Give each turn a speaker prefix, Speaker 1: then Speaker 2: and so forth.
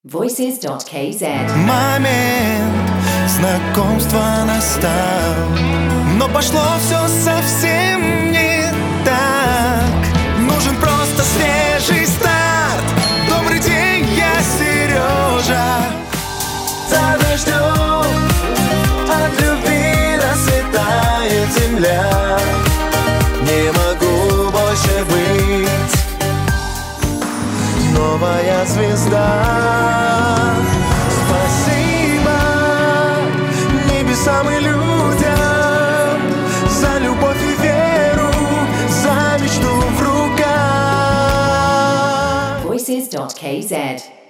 Speaker 1: Voices.kz.
Speaker 2: Момент знакомства настал, но пошло все совсем не так. Нужен просто свежий старт. Добрый день, я Сережа. За дождем от любви расцветает земля. Не могу больше быть. Новая звезда. Спасибо небесам и людям за любовь и веру, за мечту в руках.
Speaker 1: Voices.kz.